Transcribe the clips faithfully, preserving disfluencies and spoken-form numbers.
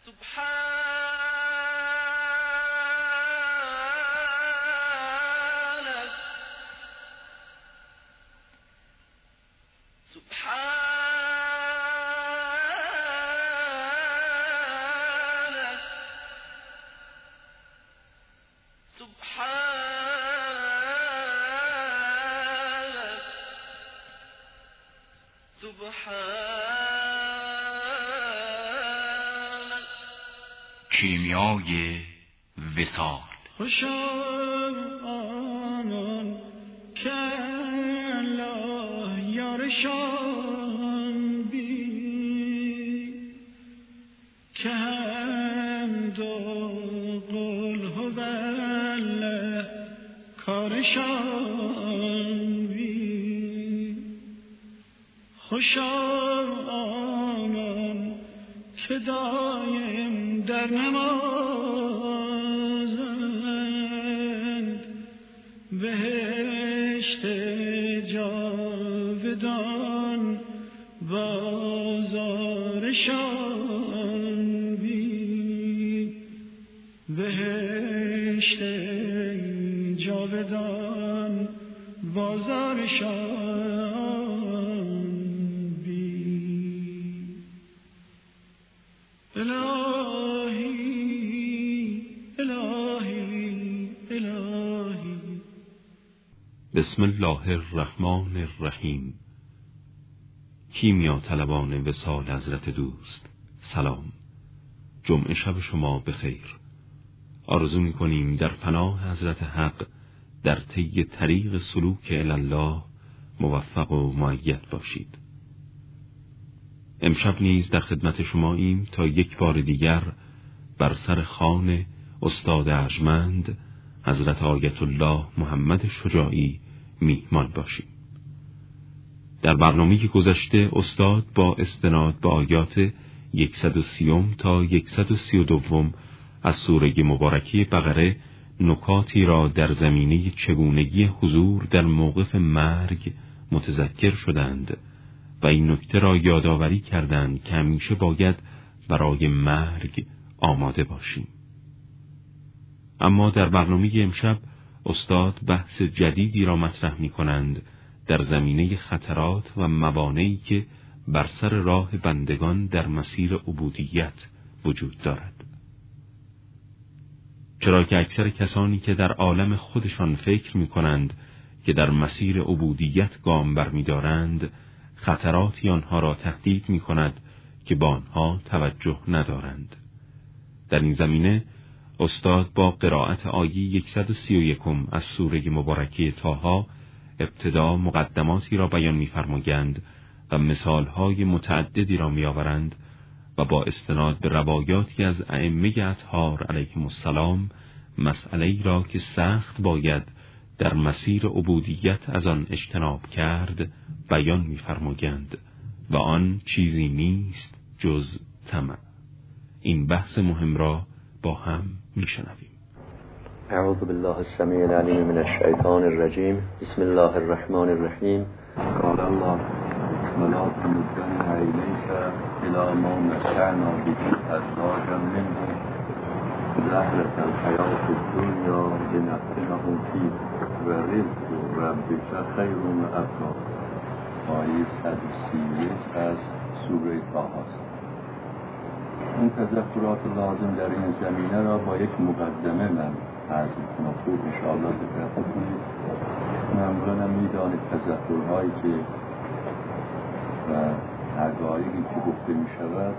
کیمیای وصال. خوشا آنان که الله یارشان بی که همد و قل هو الله کارشان بی. خوشا آنان که دایم در نمازند بهشت جاودان بازارشان بی. بهشت جاودان بازارشان بی. الهی الهی الهی. بسم الله الرحمن الرحیم. کیمیا طلبان وصال حضرت دوست، سلام. جمعه شب شما بخیر. آرزو می‌کنیم در پناه حضرت حق در طی طریق سلوک الی الله موفق و مؤید باشید. امشب نیز در خدمت شما ایم تا یک بار دیگر بر سر خوان استاد ارجمند حضرت آیت الله محمد شجاعی میهمان باشیم. در برنامه گذشته استاد با استناد به آیات صد و سی تا صد و سی و دو از سوره مبارکه بقره نکاتی را در زمینه چگونگی حضور در موقف مرگ متذکر شدند و این نکته را یادآوری کردند که همیشه باید برای مرگ آماده باشیم. اما در برنامه امشب استاد بحث جدیدی را مطرح می کنند در زمینه خطرات و موانعی که بر سر راه بندگان در مسیر عبودیت وجود دارد. چرا که اکثر کسانی که در عالم خودشان فکر می کنند که در مسیر عبودیت گام بر می دارند، خطراتی آنها را تهدید می کند که با آنها توجه ندارند. در این زمینه استاد با قرائت آیه صد و سی و یک از سوره مبارکه طه ابتدا مقدماتی را بیان می‌فرمایند و مثال‌های متعددی را می‌آورند و با استناد به روایاتی از ائمه اطهار علیهم السلام مسئله‌ای را که سخت باید در مسیر عبودیت از آن اجتناب کرد بیان می‌فرمایند و آن چیزی نیست جز طمع. این بحث مهم را با هم میشنویم. اعوذ بالله السمیع العلیم من الشیطان الرجیم. بسم الله الرحمن الرحیم. قال الله ولا تمدن عینیک الی ما متعنا به ازواجا منهم زهرة الحیاة الدنیا لنفتنهم فیه و رزق ربک خیر و ابقی. آیه صد و سی و یک از سوره طه است. این تذکرات لازم در این زمینه را با یک مقدمه من عرض می‌کنم. خوب انشاءالله دقت کنید. معمولا می‌دانید تذکرهایی که و حقایقی که گفته می‌شود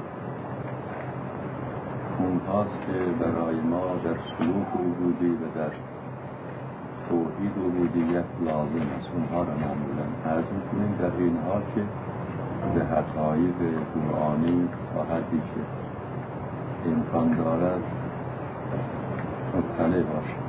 اونهاست که برای ما در سلوک عبودی و در توحید عبودیت لازم است. اونها را معمولا عرض می‌کنیم در این حال که به حقایق قرآنی تا حدی که امکان دارد مطلع باشد.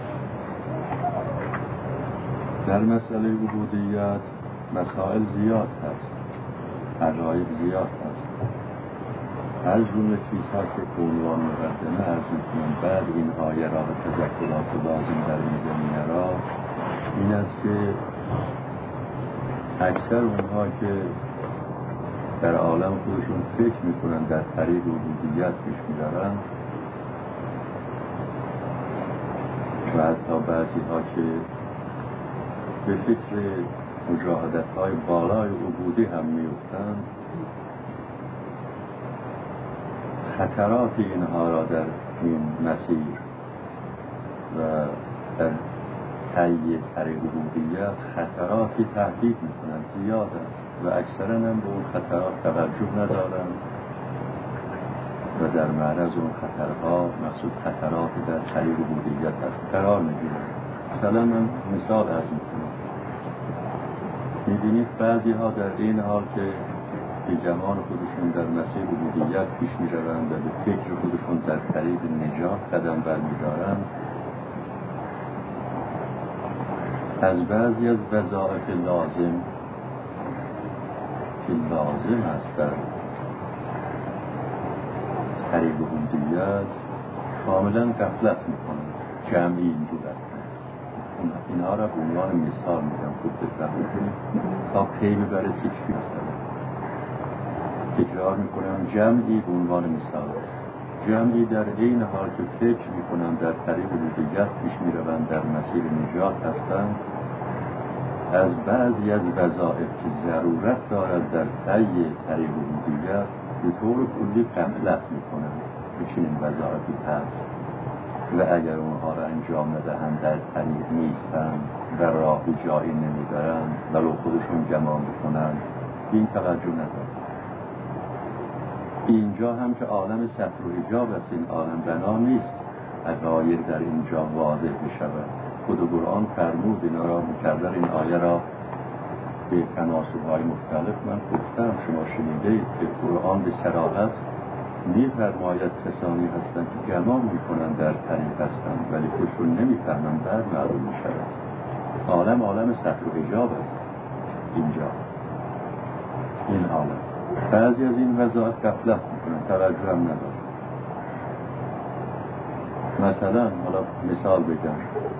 در مسئله عبودیت مسائل زیاد هست، حقایق زیاد هست. هر جمله چیزها که عنوان مقدمه عرض می‌کنم بعد این آیه را و تذکرات لازم در این زمینه را این است که اکثر اونها که در عالم خودشون فکر میکنن در طریق عبودیت پیش میبرن و حتی بعضی ها که به فکر مجاهدت های بالای عبودی هم میفتن، خطرات اینها را در این مسیر و در طی طریق عبودیت خطراتی تهدید میکنن، زیاد است و اکثرا هم به اون خطرات توجه ندارن و در معرض اون خطرها، مخصوص خطراتی در طریق عبودیت هست، قرار میگیرن. مثلا من مثال عرض میکنم، میبینید بعضی ها در این حال که به جمان خودشون در مسیر عبودیت پیش میروند و به فکر خودشون در طریق نجات قدم برمیدارند، از بعضی از وظایف لازم که لازم است در طریق عبودیت کاملا غفلت میکنند. جمعی اینجور هستند. اینها را به عنوان مثال میگم، خوب دقت کنید تا پی ببرید که چی هستند. تکرار میکنم، جمعی به عنوان مثال است. جمعی در این حال که فکر میکنند در طریق عبودیت پیش میروند، در مسیر نجات هستند، از بعضی از وظایف که ضرورت دارد در طی طریق عبودیت به طور کلی غفلت میکنند که چنین وظایفی هست و اگر اونها را انجام ندهند در طریق نیستند و راهی جایی نمیبرند ولو خودشون گمان بکنند، این توجه ندارد. اینجا هم که عالم ستر و حجاب است، این عالم بنا نیست حقایق در اینجا واضح بشود. خود قرآن فرمود اینا را مکرر این آیه را به تناسب‌های مختلف من گفتم، شما شنیدید که قرآن به صراحت می‌فرماید کسانی هستند که گمان می‌کنند در طریق هستند ولی خودشون نمی‌فهمند، بعد معلوم می‌شود. عالم عالم ستر و حجاب است. اینجا این عالم بعضی از این وظایف غفلت می‌کنند، توجه هم ندارند. مثلا حالا مثال بگم،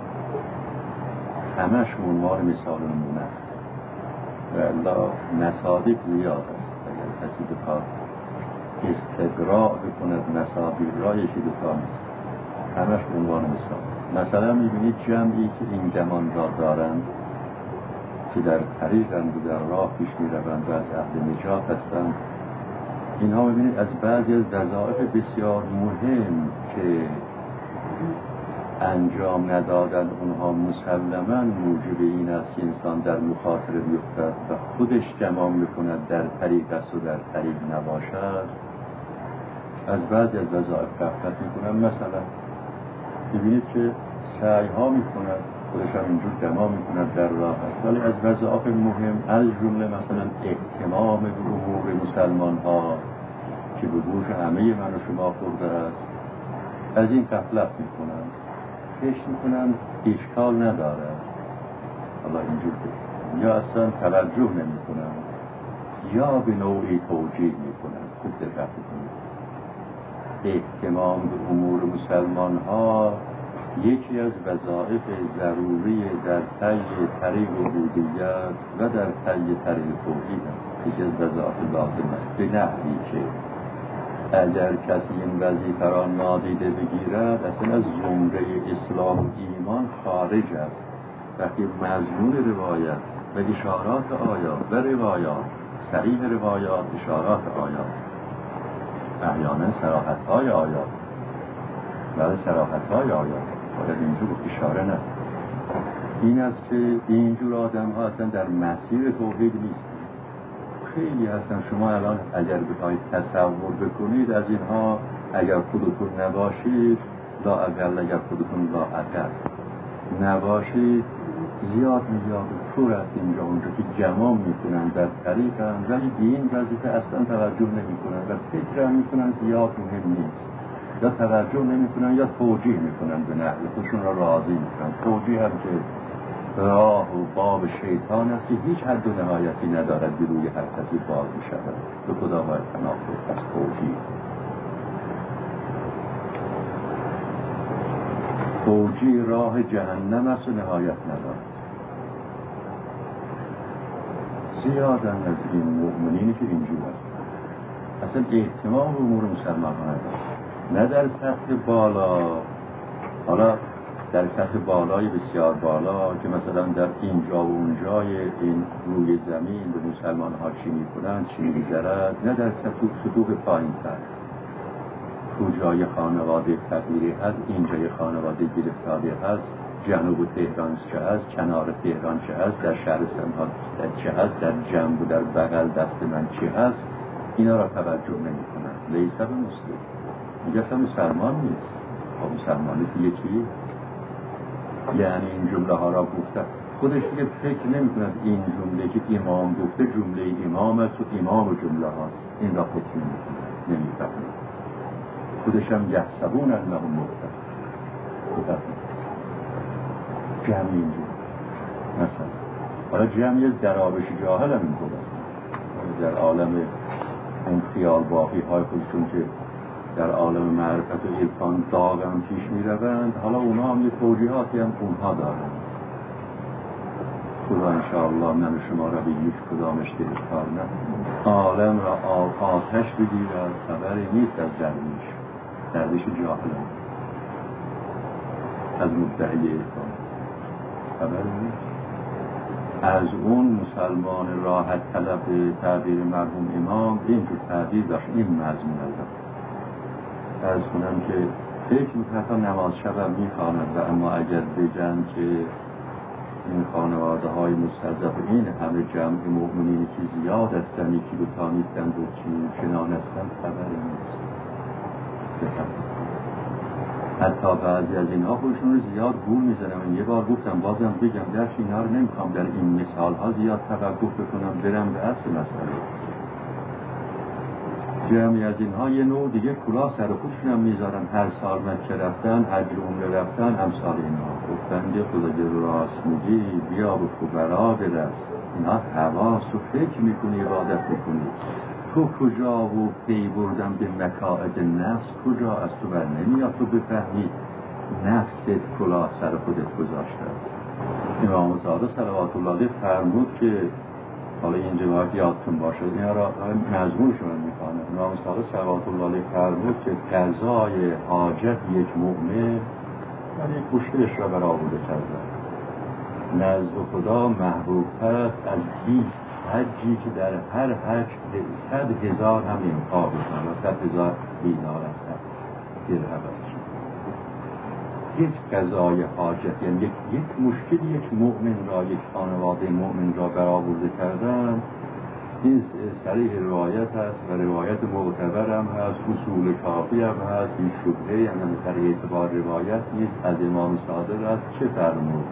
همش عنوان مثال نمونه است و الا مصادیق زیاد است. اگر کسی بخواد استقراء بکند مصادیق را یکی دو تا نیست، همش عنوان مثال است. مثلا میبینید جمعی که این گمان را دارند که در طریقند و در راه پیش میروند و از اهل نجات هستند، اینها میبینید از بعضی از وظایف بسیار مهم که انجام ندادن اونها مسلماً موجب این است که انسان در مخاطره بیفتد و خودش گمان میکند در طریق است و در طریق نباشد، از بعضی از وظایف غفلت میکنن. مثلا ببینید که سعی ها میکند، خودش هم اینجور گمان میکند در راه است، ولی از وظایف مهم از جمله مثلا اهتمام به امور مسلمان ها که به گوش همه من و شما خورده است، از این غفلت میکنند. فکر میکنند اشکال نداره، حالا اینجور بکنند، یا اصلا توجه نمیکنند یا به نوعی توجیه میکنند. خوب دقت کنید، اهتمام به امور مسلمان ها یکی از وظایف ضروری در طی طریق عبودیت و در طی طریق توحید است. یکی از وظایف لازم است، به نحوی که اگر کسی این وظیفه را نادیده بگیرد اصلا از زمره اسلام و ایمان خارج است. وقتی مضمون روایت و اشارات آیات و روایات، صریح روایات، اشارات آیات، احیانا صراحت های آیات، ولی صراحت های آیات باید اینجور اشاره نه، این است که اینجور آدم ها اصلا در مسیر توحید نیست. خیلی هستن، شما الان اگر بخواید تصور بکنید از اینها، اگر خودتون نباشید لا اقل، اگر خودتون لا اقل نباشید، زیاد میاد پر است اینجا اونجا که گمان میکنن در طریقن ولی به این وظیفه اصلا توجه نمیکنن و فکر میکنن زیاد مهم نیست، یا توجه نمیکنن یا توجیه میکنن، به نحو خودشون را راضی میکنن. توجیه هم که راه و باب شیطان است که هیچ حد و نهایتی ندارد، به روی هر کسی باز میشود. به خدا باید تنافر از توجیه. توجیه راه جهنم است و نهایت ندارد. زیادن از این مؤمنینی که اینجور هستن. اصلا احتمام امور مسلمان ها ندارد، نه در سطح بالا، حالا در سطح بالای بسیار بالا که مثلا در اینجا و اونجای این روی زمین به مسلمان ها چی میکنن چی میگذرد، نه در سطح سطوح پایین تر. کجای خانواده فقیری هست، اینجای خانواده گرفتاری هست، جنوب تهران چه هست، کنار تهران چه هست، در شهر سنها چه هست، در جنب و در بغل دست من چه هست، اینا را توجه نمی کنن. لیسا به مسلم میگه اصلا مسلمان نیست. خب مسلمان نیست یه چی؟ یعنی این جمله ها را گفته خودش دیگه فکر نمی کند این جمله که امام گفته جمله امام است و امام جمله هاست، این را فکر نمی کند، نمی فهمید. خودش هم یحسبون انهم مهتدون. جمعی اینجور مثلا حالا جمعی از درابش جاهل هم این است در عالم اون خیال باقی های خودشون که در عالم معرفت و عرفان داغ هم پیش می روند، حالا اونا هم یه توجیهاتی هم اونها دارند. خدا انشاءالله من و شما را به یک کدامش گرفتار نه. عالم را آتش بگیرد خبری نیست از درویش، درویش جاهل از مدعی عرفان خبری نیست. از اون مسلمان راحت طلب تعبیر مرحوم امام اینجور تعبیر داشت، این مضمون البته از کنم که فکر میکنه تا نماز شب هم میخواند و اما اگر بگن که این خانواده های مستضعف این همه جمع مؤمنینی که زیاد هستن یکی دو تا نیستن دو چین چنان هستن خبری نیست. حتی بعضی از اینها خودشون رو زیاد گول میزنم. من یه بار گفتم بازم بگم درش اینها رو نمیخوام در این مثال ها زیاد توقف بکنم، برم به اصل مسئله. جمعی از اینها یه نوع دیگه کلاه سر خودشون هم میذارن، هر سال مکه رفتن، حج عمره رفتن، امثال اینها گفتن که خدا راست میگی بیا به فقرا برس، اینا حواس و فکر میکنی عبادت میکنی. تو کجا و پی بردن به مکائد نفس کجا از تو بر نمیاد تو بفهمی نفست کلاه سر خودت گذاشته است. امام صادق صلوات الله علیه فرمود که حالا این روایت یادتون باشه، این را مضمونش من میخوانم. امام صادق صلوات الله علیه فرمود که قضای حاجت یک مؤمن ولی مشکلش را برآورده کرده نزد خدا محبوب‌تر است از بیست حجی که در هر حج صد هزار هم انفاق بکنن و صد هزار دینار هستن درهم است. یک قضای حاجت یعنی یک, یک مشکل یک مؤمن را، یک خانواده مؤمن را برآورده کردن، این صریح روایت هست و روایت معتبر هم هست، اصول کافی هم هست، این شبهه یعنی در اعتبار روایت نیست. از امام صادق است چه فرمود؟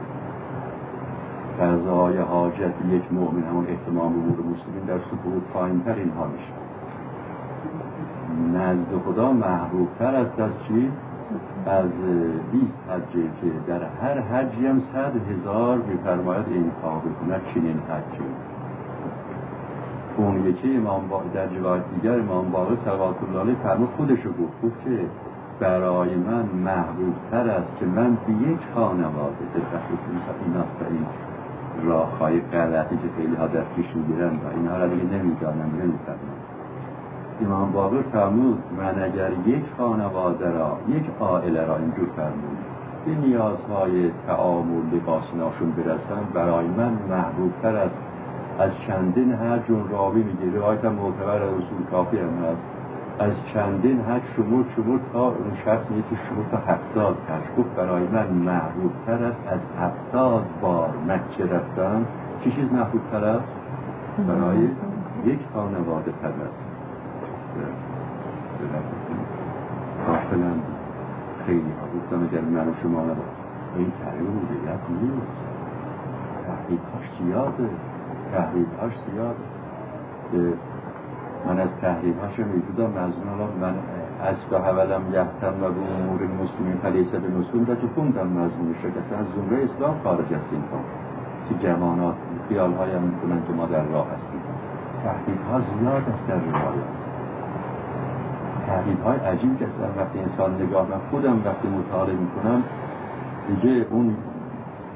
قضای حاجت یک مؤمن همون اهتمام امور مسلمین در سطوح پایین‌تر اینها میشه. نزد خدا محبوب‌تر است از چی؟ از بیست حجی که در هر حجی هم صد هزار می‌فرماید انفاق بکنه چنین حجی. اون یکی امام باقر در روایت دیگر امام باقر صلوات الله علیه فرمود خودشو گفت گفت که برای من محبوب‌تر است که من به یک خانواده این است این راه‌های غلطی که خیلی ها در پیش می‌گیرن و اینها را دیگه نمی‌دانم نمی‌فهمم. امام باقر فرمود من اگر یک خانواده را یک عائله را اینجور فرمود به نیازهای تعامل لباسناشون برسن برای من محبوب‌تر است از چندین حج. اون راوی میگه روایت هم معتبر اصول کافی هم هست، از چندین حج شمرد شمرد تا اون شخص میگه که شمرد تا هفتاد حج. گفت برای من محبوب‌تر است از هفتاد بار مکه رفتن. چه چیز محبوب‌تر است؟ برای یک خانواده فقط غافلن. خیلی ها گفتم اگر من و شما نبا این تحریم مدیریت نیست، تحریم‌هاش زیاده تحریم‌هاش زیاده که من از تحریم‌هاش میدودم مضمون الان من از که حولم یحتم و به امور مسلمین فلیسه به مسلم را که خوندم مضمونش را که از زمره اسلام خارج است این کار که جوانات خیال‌های هم میکنن که ما در راه هستیم. تحریم‌ها زیاد است در روایات، تحریم‌های عجیب که اصلا وقتی انسان نگاه من خودم وقتی مطالعه میکنم دیگه اون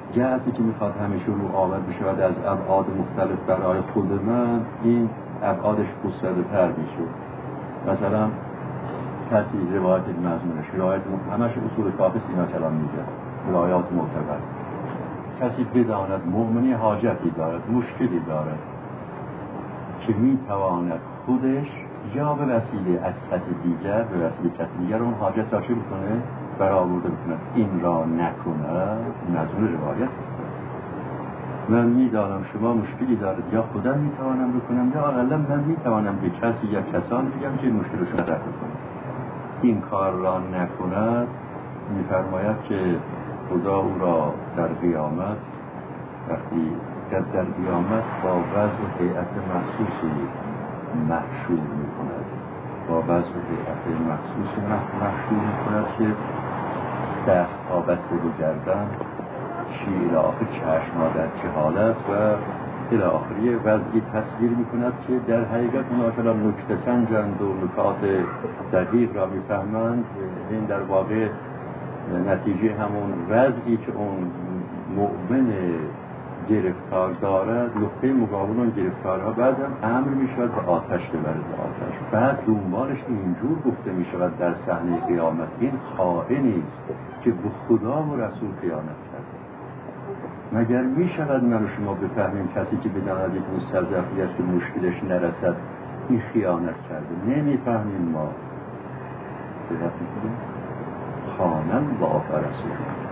جهتی که میخواد همیشه رو آورد بشود از ابعاد مختلف برای خود من، این ابعادش گسترده تر میشه. مثلا کسی روایت مضمونش روایت همش اصول کافی سینا کلام میگه، روایات معتبر. کسی بداند مؤمنی حاجتی دارد، مشکلی دارد که میتواند خودش یا به وسیله از کسی دیگر به وسیله کسی دیگر اون حاجت را چه بکنه؟ برآورده بکنه. این را نکنه مضمون روایت است. من میدانم شما مشکلی دارد، یا خودم میتوانم بکنم یا اقلا من میتوانم به کسی یا کسانی بگم که مشکلشون رفع کنم. این کار را نکند میفرماید که خدا او را در قیامت وقتی در در قیامت با وضع و هیئت مخصوصی محشور میکند، با وضع و هیئت مخصوصی محشور میکند که دست ها بسته به گردن، شیر آخر چشم ها در جهالت و الی آخری وضعی تصویر میکند که در حقیقت اونا که نکته سنجند و نکات دقیق را میفهمند. این در واقع نتیجه همون وضعی که اون مؤمن گرفتار دارد، نقطه مقابل اون گرفتارها بعد هم امر میشود به آتش ببرد به آتش. بعد دنبالش اینجور گفته میشود در صحنه قیامت این خائنی است که به خدا و رسول خیانت کرده. مگر میشود من و شما بفهمیم کسی که بداند یک مستضعفی است که مشکلش نرسد این خیانت کرده؟ نمیفهمیم. ما دقت میکنیم خانم با رسول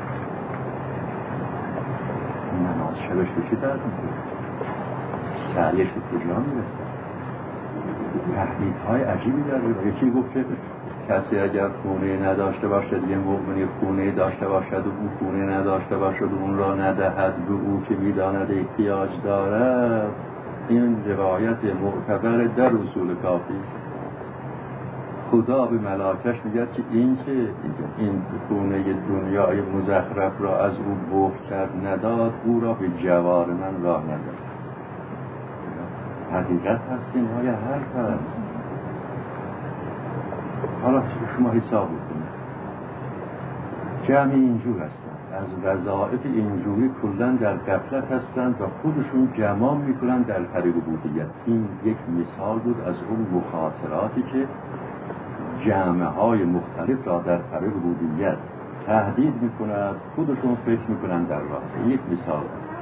نماز شبش به چی درد میکنه؟ سعیش به کجا میرسه؟ تهدیدهای عجیبی داره. یکی گفت که کسی اگر خونه نداشته باشد، یه مؤمنی خونه داشته باشد و اون خونه نداشته باشد و اون را ندهد به او که میداند احتیاج دارد، این روایت معتبر در اصول کافی. خدا به ملائکش میگه که این که این خونه دنیای مزخرف را از او بخل کرد نداد، او را به جوار من راه نداد. حقیقت هست، این های حرف هست. حالا شما حساب بکنید جمعی اینجور هستند، از وظایف اینجوری کلن در غفلت هستند و خودشون جمع میکنن در طریق بودیت. این یک مثال بود از اون مخاطراتی که جمعه های مختلف را در طریق بودیت تهدید میکنند، خودشون فکر میکنن در راه. یک مثال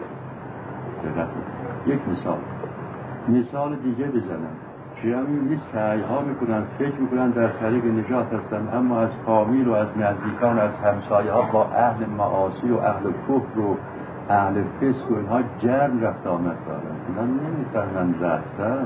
یک مثال مثال دیگه بزنم. جمعی سعی ها میکنن، فکر میکنن در طریق نجات هستن، اما از فامیل و از نزدیکان، از همسایه ها با اهل معاصی و اهل کفر و اهل فسق و اینها جرم رفت آمد دارن. اینا نمیفهمند رفتن،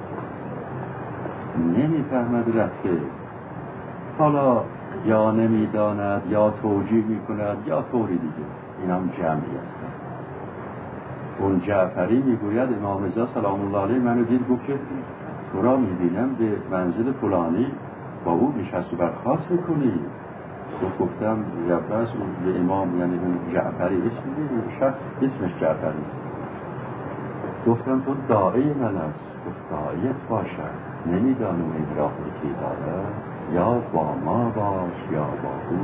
نمیفهمد رفته. حالا یا نمیداند یا توجیه میکند یا طوری دیگه. این هم جمعی هستن. اون جعفری میگوید امام رضا سلام الله علیه منو دید گفت که تو را میبینم به منزل فلانی با او نشست و برخاست میکنی. تو گفتم یبرس به امام، یعنی اون جعفری اسم شخص اسمش جعفری است. گفتم تو داعی من است. گفت داعیت باشد، نمیدانم این راه کی داره، یا با ما باش یا با او.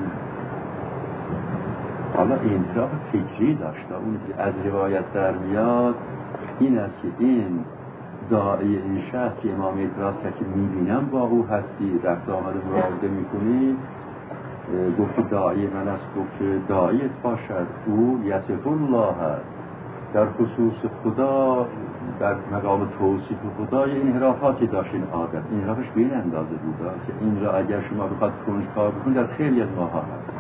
حالا این راه فکری داشته. اون که از روایت در میاد این است که این داعی این شخص که امام اعتراض کرد که میبینم با او هستی، رفت آمد مراوده میکنی، گفت داعی من است. گفت داعیت باشد، او یصف الله هست. در خصوص خدا، در مقام توصیف خدا یه انحرافاتی داشت. این عادت انحرافش به این اندازه بود که این را اگر شما بخواد کنجکاو بکنید در خیلی از ماها هست.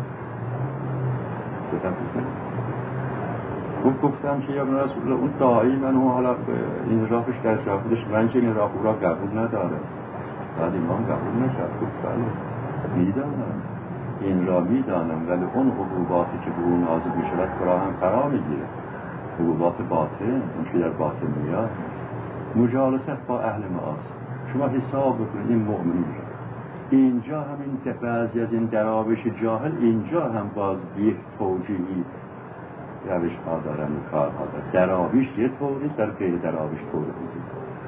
گفت گفتم که یا رسول الله اون داعی من اون حالا این راهش در شاهدش من که این راه او را قبول نداره. بعد امام قبول نکرد. گفت بله میدانم، این را میدانم، ولی اون حبوباتی که به اون نازل می شود فرا هم فرا میگیره. حبوبات باطن، اون که در باطن میاد. مجالست با اهل معاصی. شما حساب بکنید این مؤمنین اینجا همین بعضی از این دراوش جاهل اینجا هم باز یک توجیهی روش ها دارن و کار ها دارن. دراویش یه طوری در غیر دراویش طوری بودید.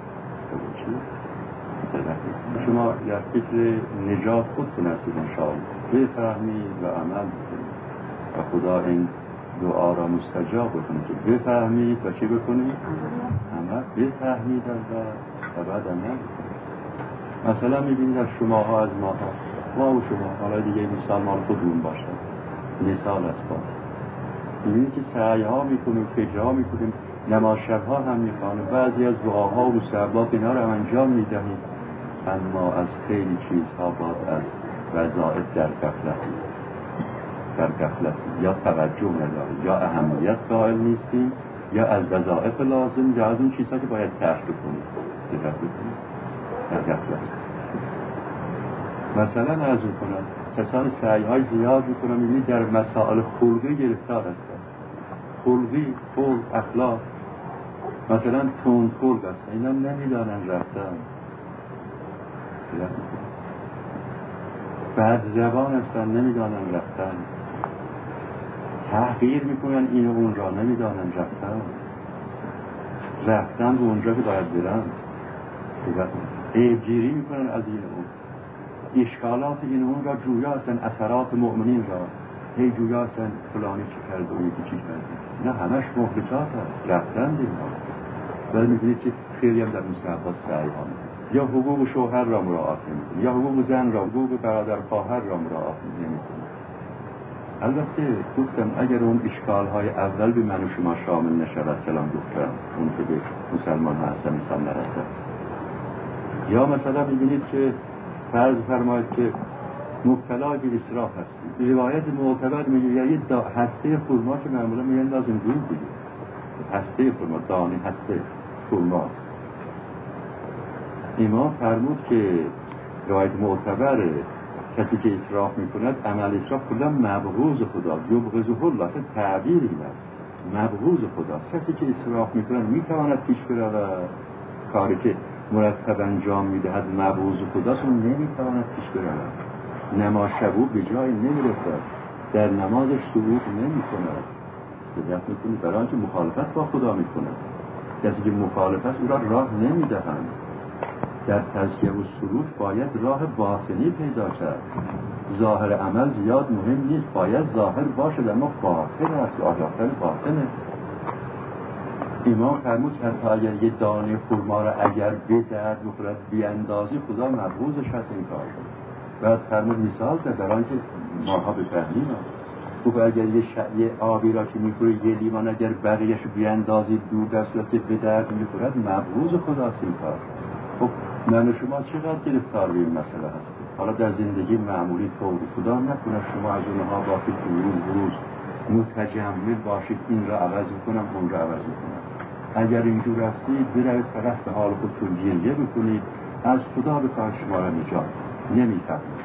شما در فکر نجات خودتون هستید انشاءالله، بفهمید و عمل بکنید و خدا این دعا را مستجاب بکنید که بفهمید و چه بکنید؟ همه بفهمید و بعد عمل بکنید. مثلا میبینید از شماها از ماها، ما و شما، حالا دیگه مثال مال خودمون باشد، مثال از باز میبینید که سعی ها میکنیم، فجرها میکنیم، نماز شبها هم میخوانیم، بعضی از دعاها و مستحبات اینا رو انجام میدهیم، اما از خیلی چیزها باز از وظایف در غفلتی در غفلتی یا توجه نداریم یا اهمیت قائل نیستیم یا از وظایف لازم یا از اون چیزها که باید ترک کنیم دقت بکنیم در غفلت. مثلا عرض میکنم کسان سعی‌های زیاد میکنن، میبینید در مسائل خلقی گرفتار هستن، خلقی، خلق، اخلاق، مثلا تند خلق هستن، اینا نمیدانن رفتن، بعد زبان هستن نمیدانن رفتن، تحقیر میکنن این و اون را نمیدانن رفتن، رفتن به اونجا که باید برن، عیبگیری میکنن از این و اون، اشکالات این و اون را جویا هستن، اثرات مؤمنین را هی جویا هستن، فلانی چی کرد و یکی چی کرد، نه همش محبتات هست، رفتن دینا. ولی میبینید که خیلی هم در مستحبات سعی ها میکنن، یا حقوق شوهر را مراعات نمیکنن، یا حقوق زن را، حقوق برادر خواهر را مراعات نمیکنن. البته گفتم اگر اون اشکال های اول به من و شما شامل نشود، کلام گفتم اون که به مسلمان ها هستن انسان نرسد. یا مثلا میبینید که فرض فرماید که مبتلا به اسراف هستید، روایت معتبر میگه یه هسته خرما که معمولا میگن لازم دور دیگه، هسته خرما، دانه هسته خرما، امام فرمود که روایت معتبره کسی که اسراف میکند عمل اسراف کلا مبغوض خدا، یبغضه الله، اصلا تعبیر این است، مبغوض خداست. کسی که اسراف میکند میتواند پیش برود، کاری که مرتب انجام میدهد مبغوض خداست، اون نمیتواند پیش برود. نماز شبو به جای نمیرسد، در نمازش سرود نمیکند، دقت میکنید، برای آنکه مخالفت با خدا میکند. کسی که مخالفت او را راه نمیدهند. در تزکیه و سرود باید راه باطنی پیدا کرد. ظاهر عمل زیاد مهم نیست، باید ظاهر باشد اما باطن است، آیاتن باطنه. امام فرمود حتی اگر یه دانه خرما را اگر به درد بخورد بیاندازی، خدا مبغوضش هست این کار. بعد فرمود مثال زد در آنکه ماها بفهمیم، خب اگر یه, ش... یه آبی را که میخوره یه لیوان اگر بقیهش بیاندازی دور در صورت که به درد میخورد، مبغوض خداست این کار. خب من و شما چقدر گرفتار به این مسئله هستیم؟ حالا در زندگی معمولی طور خدا نکنه شما از اونها باشید که روز روز متجمل باشید، این را عوض میکنم اون را عوض میکنم. اگر اینجور هستید بروید فقط به حال خودتون گریه بکنید، از خدا بخواهید شما را نجات. نمیفهمید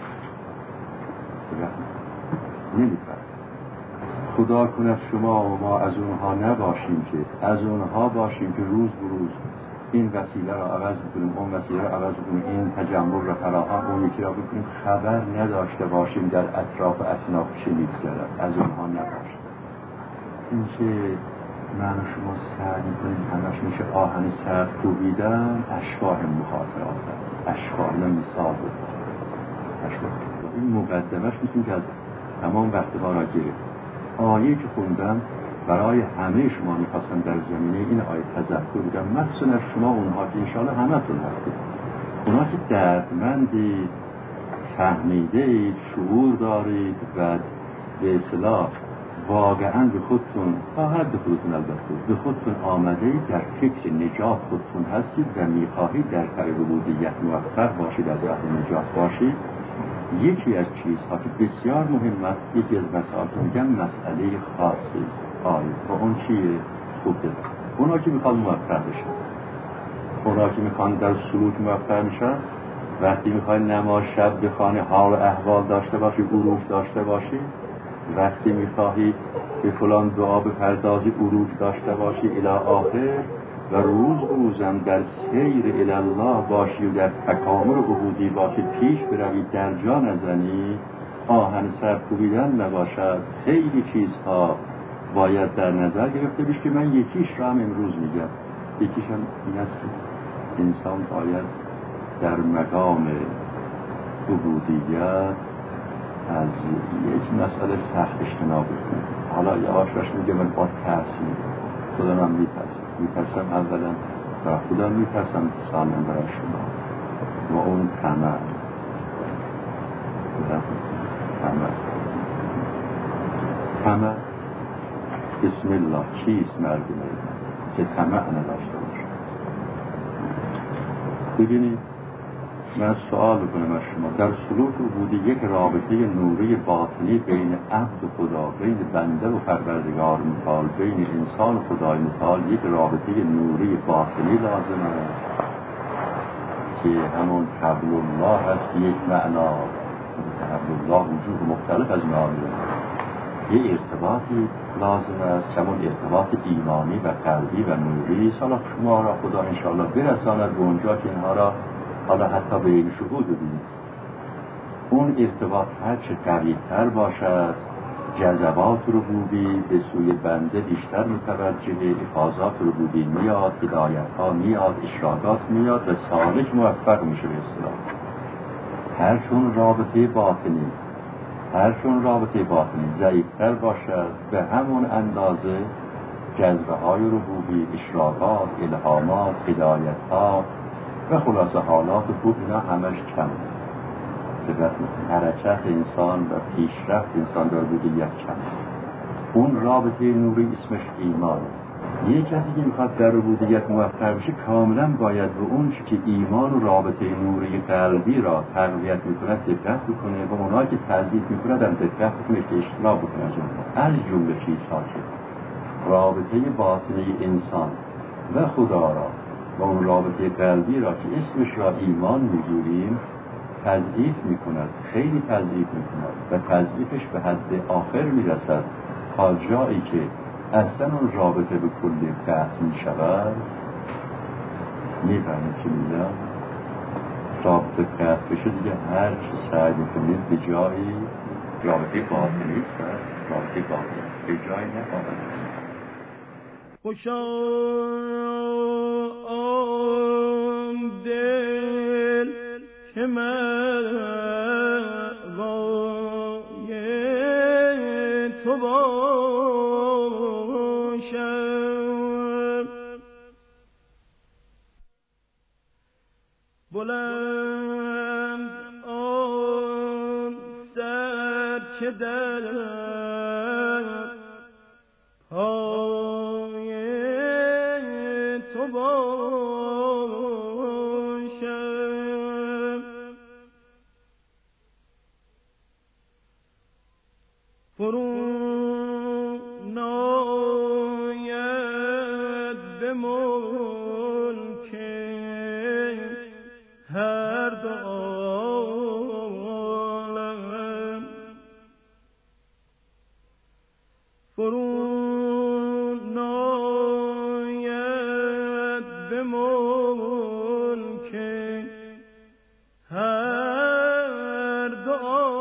نمیفهمید خدا کند شما و ما از اونها نباشیم که از اونها باشیم که روز به روز این وسیله را عوض بکنیم، اون وسیله را عوض بکنیم، این تجمل را فراهم، اون یکی را بکنیم، خبر نداشته باشیم در اطراف اطناف چه می‌گذرد، از اونها نباشیم. این که من و شما سعی می‌کنیم همش میشه آهن سرد کوبیدن، اشباح مخاطرات است، اشباح مثال بود، اشباح. این مقدمش می‌تونیم که از تمام وقت ها را گرفت. آیه که خوندم برای همه شما میخواستم در زمینه این آیه تذکر بودم، مخصوصا از شما اونها که انشاءالله همتون هستید، اونها که دردمندید، فهمیدید، شعور دارید و به اصطلاح واقعا به خودتون، تا حد خودتون البته به خودتون آمده اید، در فکر نجات خودتون هستید و میخواهید در کار ربوبیت موفق باشید، از راه نجات باشید. یکی از چیزها که بسیار مهم است، یکی از مسائل که میگم مسئله خاصی است. آره و اون چیه؟ خوب دید اونا که میخوان موفق بشن، اونا که میخوان در سلوک موفق میشن، وقتی میخوای نماز شب بخوانی، حال و احوال داشته باشی، عروج داشته باشی، وقتی میخواهی به فلان دعا بپردازی، عروج داشته باشی الی آخر، و روز روزم در سیر الی الله باشی و در تکامل عبودی باشی، پیش بروی، در جا نزنی، آهن سر کوبیدن نباشد. خیلی چیزها باید در نظر گرفته بشه که من یکیش را هم امروز میگم. یکیش هم این است که انسان باید در مقام عبودیت از یک مسئله سخت اجتناب کنید. حالا یه آشراش میگه من با ترسیم خدا من میترسم میترسم اولا برای خدا میترسم سالم برای شما و اون طمع طمع طمع بسم الله چیست مردم که طمع نداشته باشه. ببینید من سوال کنم از شما، در سلوک بودی یک رابطه نوری باطنی بین عبد و خدا، بین بنده و پروردگار متعال، بین انسان و خدای متعال یک رابطه نوری باطنی لازم است که همون حبل الله هست. یک معنا حبل الله وجوه مختلف از معانی یه ارتباطی لازم است، همون ارتباط ایمانی و قلبی و نوری. حالا شما را خدا انشاءالله برساند به اونجا که اینها را حالا حتی به این شهود ببینید. اون ارتباط هرچه قوی‌تر باشد، جذبات ربوبی به سوی بنده بیشتر متوجه، افاضات ربوبی میاد، هدایت ها میاد، اشراقات میاد و سالک موفق میشه به اصطلاح. هر چون رابطه باطنی هر چون رابطه باطنی ضعیف‌تر باشد، به همون اندازه جذبه های ربوبی، اشراقات، الهامات، هدایت ها و خلاصه حالات خوب اینا همش کم. حرکت انسان و پیشرفت انسان در ربوبیت کم. اون رابطه نوری اسمش ایمان. یک کسی که میخواد در ربوبیت موفق بشه کاملا باید به اون که ایمان و رابطه نوری قلبی را تقویت میکنه دقت بکنه و اونایی که تضعیف میکنه در دقت بکنه که اجتناب بکنه از جمله چیزها که رابطه باطنی انسان و خدا را و اون رابطه قلبی را که اسمش را ایمان میگوییم تضعیف میکند، خیلی تضعیف میکند و تضعیفش به حد آخر میرسد تا جایی که اصلا اون رابطه به کلی قطع میشود. میفهمید چی میگم؟ رابطه قطع بشه دیگه هر چه سعی میکنید به جایی رابطه باطنی است، رابطه باطنی به جایی نخواهد. خوشا آن دل که مأوای تو باشد، بلند آن سر که در پای تو باشد، فرو ناید به ملک هر دو عالم، فرو ناید به ملک هر دو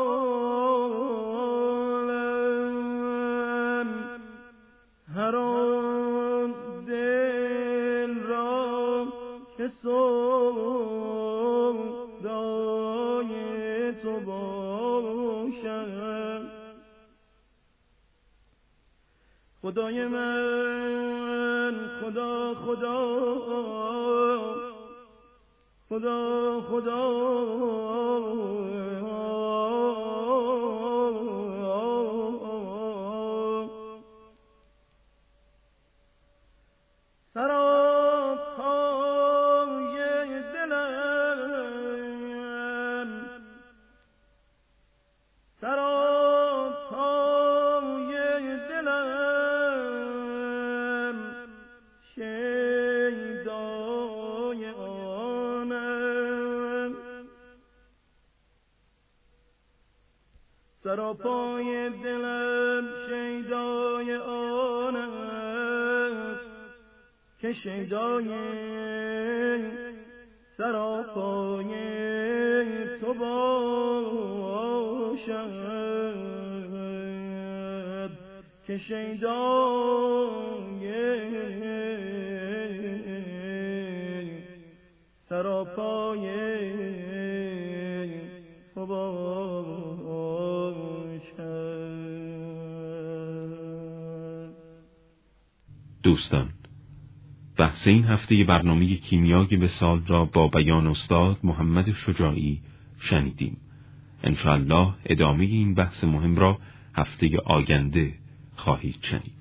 عالم، هر آن دل را که سودای تو باشد. خدای من خدا خدا خدا خدا سراپای دلم، سراپای دلم شیدای آنم، سراپای دلم شیدای آنم که شیدای سراپای تو باشد، که شیدای سراپای تو باشد. دوستان، بحث این هفته برنامه کیمیای وصال را با بیان استاد محمد شجاعی شنیدیم. انشاءالله ادامه این بحث مهم را هفته آینده خواهید شنید.